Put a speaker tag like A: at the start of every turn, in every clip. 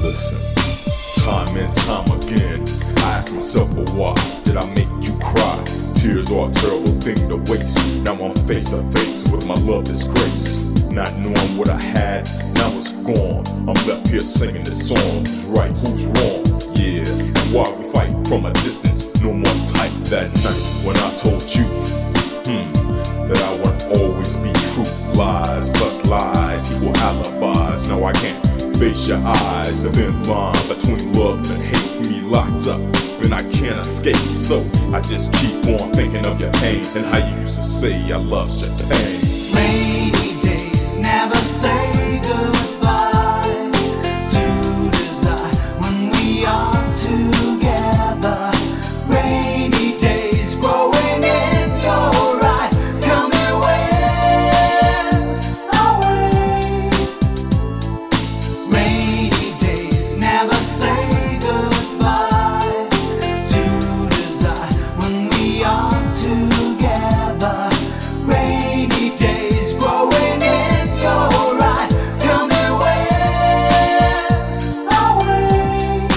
A: Listen, time and time again, I ask myself, well, why did I make you cry? Tears are a terrible thing to waste. Now I'm face to face with my love disgrace. Not knowing what I had, now it's gone. I'm left here singing this song. Who's right, who's wrong? Yeah, and why we fight from a distance? No more tight that night when I told you that I would always be true. Lies plus lies equal alibis. Now I can't face your eyes. The thin line between love and hate me locks up, and I can't escape. So I just keep on thinking of your pain and how you used to say I love your pain.
B: Rainy days never say goodbye to desire when we are together. Rainy days growing in your eyes. Tell me where's our way. Rainy days never say goodbye to desire when we are together. Rainy days growing in your eyes. Tell me where's our way.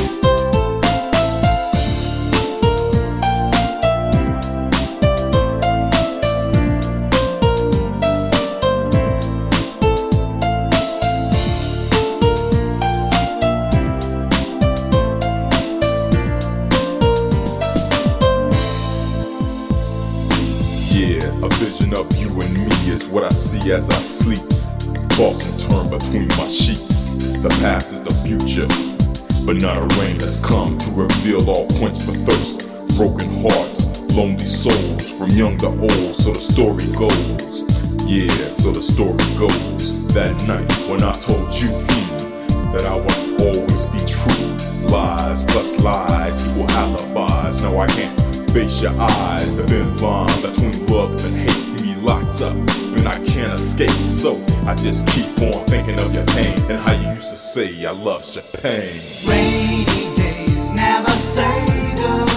A: Yeah, a vision of you and me is what I see as I sleep. Toss and turn between my sheets. The past is the future, but not a rain has come to reveal all quench for thirst. Broken hearts, lonely souls, from young to old, so the story goes. Yeah, so the story goes. That night when I told you that I would always be true. Lies plus lies equal alibis. Now I can't face your eyes. The thin line between love and hate me locks up, and I can't escape. So I just keep on thinking of your pain and how you used to say I love your pain.
B: Rainy days never say goodbye